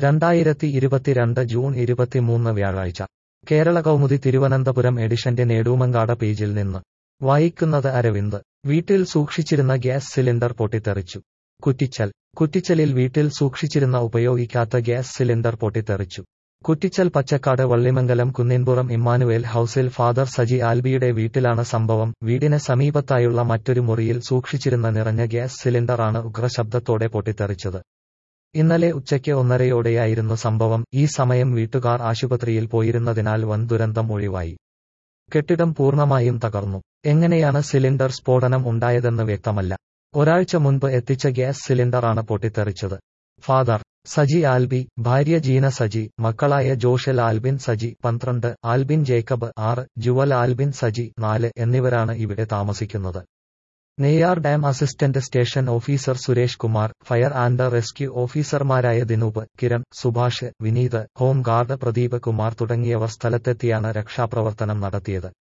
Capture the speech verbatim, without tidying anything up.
രണ്ടായിരത്തി ഇരുപത്തിരണ്ട് ജൂൺ ഇരുപത്തിമൂന്ന് വ്യാഴാഴ്ച കേരള കൗമുദി തിരുവനന്തപുരം എഡിഷന്റെ നെടുമങ്ങാട് പേജിൽ നിന്ന് വായിക്കുന്നത് അരവിന്ദ്. വീട്ടിൽ സൂക്ഷിച്ചിരുന്ന ഗ്യാസ് സിലിണ്ടർ പൊട്ടിത്തെറിച്ചു. കുറ്റിച്ചൽ. കുറ്റിച്ചലിൽ വീട്ടിൽ സൂക്ഷിച്ചിരുന്ന ഉപയോഗിക്കാത്ത ഗ്യാസ് സിലിണ്ടർ പൊട്ടിത്തെറിച്ചു. കുറ്റിച്ചൽ പച്ചക്കാട് വള്ളിമംഗലം കുന്നിൻപുറം ഇമ്മാനുവേൽ ഹൌസിൽ ഫാദർ സജി ആൽബിയുടെ വീട്ടിലാണ് സംഭവം. വീടിന് സമീപത്തായുള്ള മറ്റൊരു മുറിയിൽ സൂക്ഷിച്ചിരുന്ന നിറഞ്ഞ ഗ്യാസ് സിലിണ്ടറാണ് ഉഗ്രശബ്ദത്തോടെ പൊട്ടിത്തെറിച്ചത്. ഇന്നലെ ഉച്ചയ്ക്ക് ഒന്നരയോടെയായിരുന്നു സംഭവം. ഈ സമയം വീട്ടുകാർ ആശുപത്രിയിൽ പോയിരുന്നതിനാൽ വൻ ദുരന്തം ഒഴിവായി. കെട്ടിടം പൂർണ്ണമായും തകർന്നു. എങ്ങനെയാണ് സിലിണ്ടർ സ്ഫോടനം ഉണ്ടായതെന്ന് വ്യക്തമല്ല. ഒരാഴ്ച മുൻപ് എത്തിച്ച ഗ്യാസ് സിലിണ്ടറാണ് പൊട്ടിത്തെറിച്ചത്. ഫാദർ സജി ആൽബി, ഭാര്യ ജീന സജി, മക്കളായ ജോഷൽ ആൽബിൻ സജി പന്ത്രണ്ട്, ആൽബിൻ ജേക്കബ് ആറ്, ജുവൽ ആൽബിൻ സജി നാല് എന്നിവരാണ് ഇവിടെ താമസിക്കുന്നത്. Neyyar dam assistant station officer Suresh Kumar, fire and rescue ഓഫീസർമാരായ ദിനൂപ്, കിരൺ, സുഭാഷ്, വിനീത്, ഹോം ഗാർഡ് പ്രദീപ് കുമാർ തുടങ്ങിയവർ സ്ഥലത്തെത്തിയാണ് രക്ഷാപ്രവർത്തനം നടത്തിയത്.